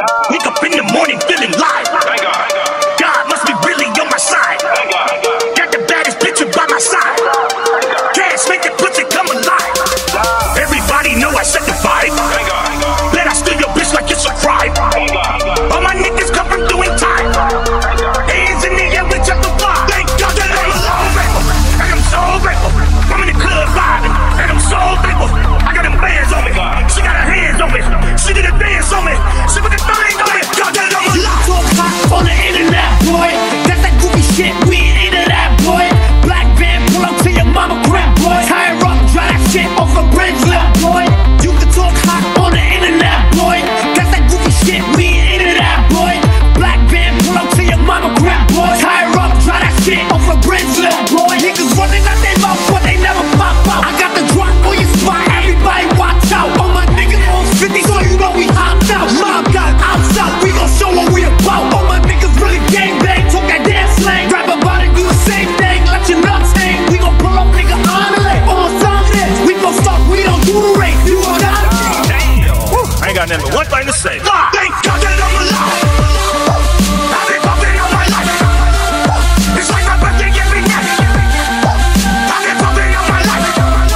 Wake up in the morning feeling live. God must be really on my side. Got the baddest bitch by my side. Cash make that pussy come alive. Everybody know I set the vibe. Bet I steal your bitch like it's a crime. All my niggas come from doing time. Hands in the air, we jump the vibe. Thank God that I'm alive. And I'm so grateful. I'm in the club vibing. And I'm so grateful. I got them bands on me. She got her hands on me. She did a dance on me. She put the thing on me. God that I'm alive. Talk hot on the internet, boy. That's that goofy shit. We ain't into that, boy. Black van, pull up to your mama crib, boy. Tire up, dry that shit off a bridge, little boy. You can talk hot on the internet, boy. That's that goofy shit. We ain't into that, boy. Black van, pull up to your mama crib, boy. Tire up, dry that shit off a bridge, little boy. Niggas running out their mouth, but they never pop out. I got the drop on your spot. Everybody watch out. All my niggas on 50, so you know we hopped out. Mobbed out, outside. We gon' show what we about. All my niggas really gang bang, talk that damn slang. Rap about it, do the same thing. Let your nuts hang. We gon' pull up, nigga, on the lake. On some this, we gon' stop. We don't do the race. You don't got it. I ain't got nothing but one thing to say. Thank God that I'm alive. I've been bumping all my life. It's like my birthday every night. I've been bumping all my life.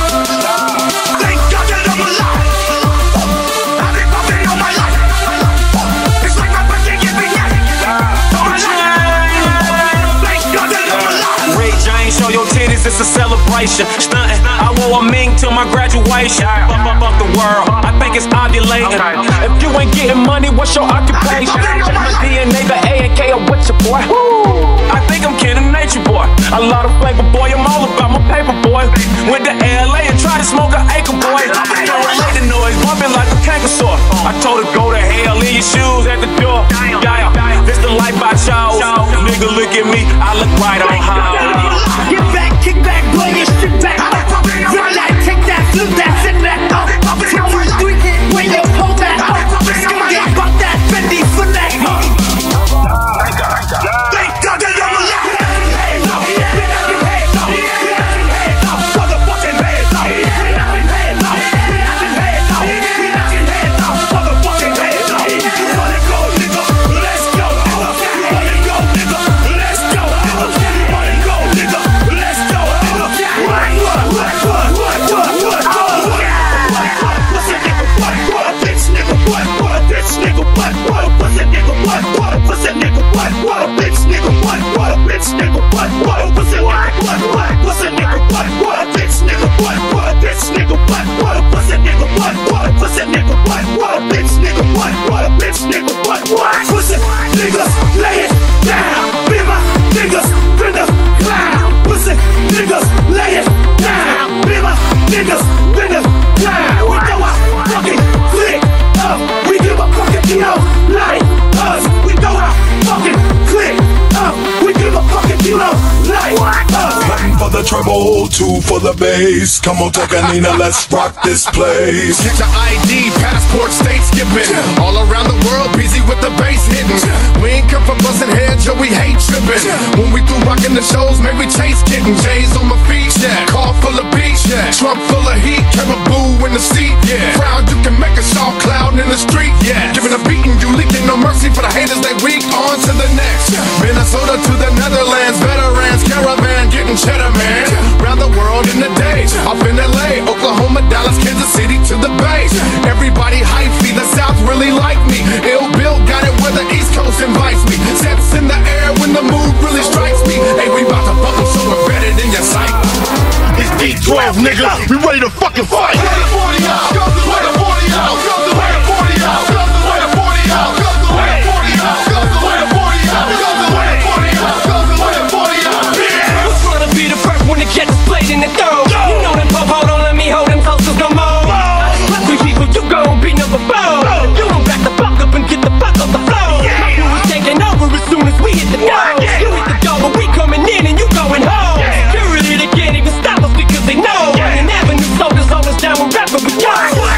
Thank God that I'm alive. I've been bumping all my life. It's like my birthday every night. All my life. Thank God that I'm alive. Ray James, show your titties, it's a celebration. Stuntin', I wore a mink till my graduation. Fuck the world, I think it's ovulating. If you ain't getting money, what's your occupation? Check my DNA, the A and K, or what's your boy? I think I'm kin of nature, boy. A lot of flavor, boy, I'm all about my paper, boy. Went to LA and tried to smoke an acre, boy. Can't relate the noise, bumping like a canker sore. I told her go to hell, leave your shoes at the door. Yeah, this the life I chose. Nigga, look at me, I look right on how. Get back, kick back, blow your shit back. Rip that, take that, flip that, send that up. Tell me street hit when you pull that up. Gonna get about that Fendi for that. Thank God that I'm alive. Hands up, hands up, hands up, motherfucking hands up. Hands up, hands up, motherfucking hands up. You wanna go, nigga? Let's go, nigga. Wanna go, nigga? Let's go, nigga. Wanna go, nigga? Let's go, nigga. What's a nigga? What? Bitch, nigga, what? Bitch, nigga, what? What's a nigga? What? What's a nigga? What? Bitch, nigga, what? Bitch, nigga, what? What's a nigga? What? What's a nigga? What? Bitch, nigga, what? Bitch, nigga, what? What's a nigga? What? What's a nigga? What? Bitch, nigga, what? Bitch, nigga, what? What's a niggas? Lay it down. Be my niggas, bring the clown. What's a niggas? Lay it down. Be my niggas, bring the clown. We know our fucking click up. We give a fucking deal like us. We know our fucking click up. We give a fucking deal like us. One for the treble, two for the bass. Come on, take a Nina, let's rock this place. Get your ID, passport, state skipping. All around the world, busy with the bass hitting. We ain't come for busting heads, yo, we hate tripping. When we through rocking the shows, man, we chase kitten. J's on my feet, car full of beach, trunk full of heat, Caribou in the seat. Proud you can make a soft cloud in the street. Giving a beating, you leaking, no mercy for the haters, they weak. On to the next, Minnesota to the Netherlands, veterans, caravan, getting cheddar, man. Round the world in the day, off in LA, Oklahoma, Dallas, Kansas City to the Bay. Everybody hype me, the South really like me. Ill Bill got it where the East Coast invites me. Sets in the air when the mood really strikes me. Hey, we bout to fuck them so we're better than your sight. It's D12, nigga. We ready to fucking fight. Where the 40 out? Where the 40 out? Where the 40 out? Where the 40 out? Where the 40 out? Where the 40 out? Where the 40 out? Where the 40 out? Who's gonna be the first one to get displayed in the dough? You know them pop, hold on, let me hold them closest no more. Three people, you gon' be number 4. You don't back the fuck up and get the fuck off the floor. My crew is taking over as soon as we hit the door. You hit the door, but we coming in and you going home. Security, they can't even stop us because they know. An avenue soldiers hold us down, we're rapping, we go.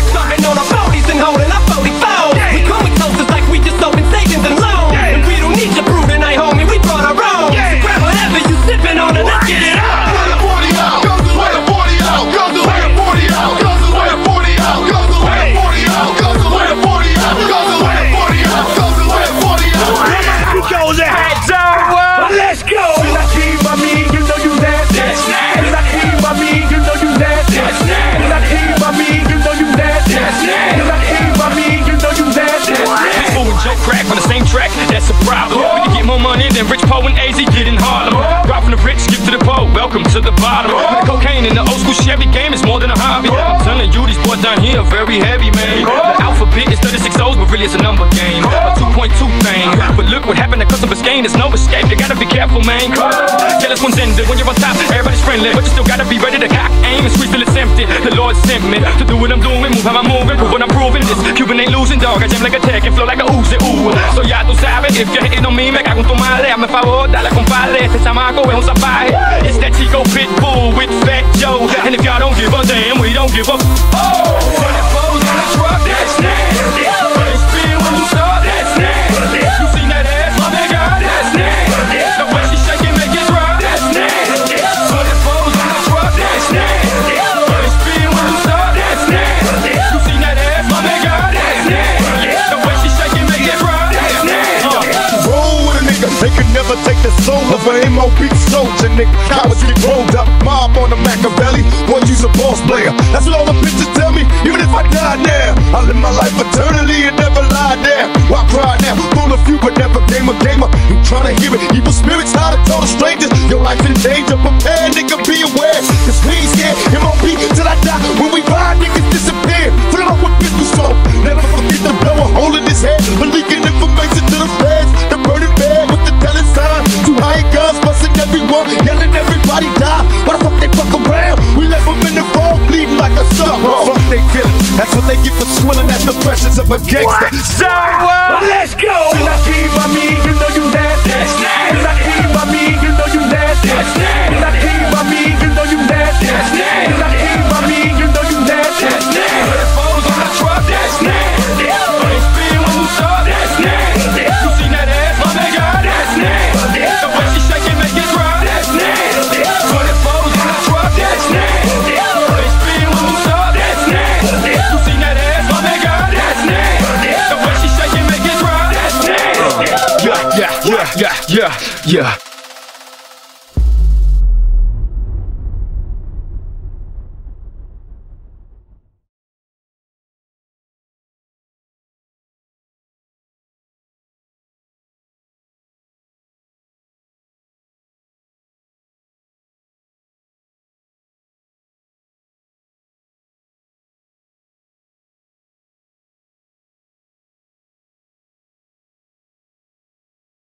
school Chevy game is more than a hobby. I'm telling you, these boys down here are very heavy, man. The alphabet is 36 O's, but really it's a number game. A 2.2 thing. But look what happened to Custom Biscayne, there's no escape. You gotta be careful, man. Yeah, this one's ended. When you're on top, everybody's friendly, but you still gotta be ready to cock aim and squeeze till it's empty. The Lord sent me to do what I'm doing, move how I'm moving, prove what I'm proving. This Cuban ain't losing, dog. I jam like a tech and flow like a Uzi, ooh. So ya tú sabes, if you're hating on me, me cago en tu madre. Hazme favor, dale compadre, este chamaco es un salvaje. It's that Chico Pitbull with Fat Joe. And if y'all don't give a damn, we don't give a oh! When it falls on the truck, that's nasty. When it spin when you start, that's nasty. You seen that ass, my nigga, that's nasty. The way she shake it, make it drop, that's nasty. When it falls on the truck, that's nasty. When it spin when you start, that's nasty. You seen that ass, my nigga, that's nasty. The way she shake it, make it drop, that's nasty. Roll with a nigga, they could never take the soul of an MOB soldier, nigga. Cowards get rolled up, mob on the Machiavelli. Boy, you's a boss player. That's what all the bitches tell me. Even if I die now, I live my life eternally and never lie there. Why cry now? Full of you, but never game a gamer. You tryna hear it? Evil spirits, how to tell the strangers. Your life in danger, prepare, nigga, be aware. Cause we ain't scared, MOB till I die. When we ride, niggas disappear. Fill up with pistol smoke. Never forget to blow a hole in his head. But leaking information to the feds. The burning bed with the telling sign. Two high guns busting everyone, yelling everybody die. Why the fuck they fuck around? We left them in the road, bleeding like a sucker. Fuck they feeling. That's what they get for swilling at the pressures of a gangster. So let's go. Till I keep by me, you know you nasty. Till I keep by me, you know you nasty. Till I keep by me, you know you nasty. Till I keep by me, you know you nasty. When it falls on the truck, that's nasty. When it spin when you start, that's nasty. You seen that ass, my nigga, that's nasty. The way she shake it, make it drop, that's nasty. When it falls on the truck, that's nasty. When it spin when you start, that's nasty. You seen that ass, my nigga, that's nasty. The way she shake it, make it drop, that's nasty. Yeah.